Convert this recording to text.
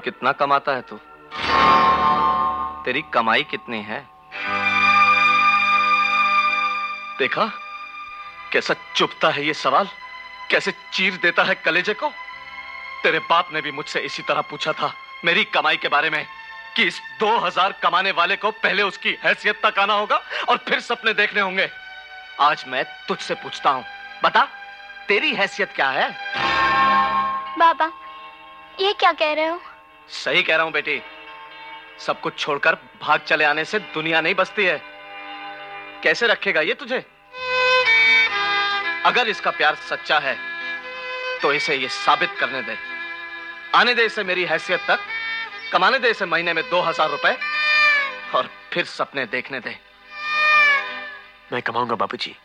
कितना कमाता है तू? तेरी कमाई कितनी है? देखा कैसा चुभता है ये सवाल, कैसे चीर देता है कलेजे को। तेरे बाप ने भी मुझसे इसी तरह पूछा था मेरी कमाई के बारे में, कि इस 2000 कमाने वाले को पहले उसकी हैसियत तक आना होगा और फिर सपने देखने होंगे। आज मैं तुझसे पूछता हूं, बता तेरी हैसियत क्या है? बाबा ये क्या कह रहे हो? सही कह रहा हूं बेटी, सब कुछ छोड़कर भाग चले आने से दुनिया नहीं बसती है। कैसे रखेगा ये तुझे? अगर इसका प्यार सच्चा है तो इसे ये साबित करने दे। आने दे इसे मेरी हैसियत तक, कमाने दे इसे महीने में 2000 रुपए और फिर सपने देखने दे। मैं कमाऊंगा बाबूजी।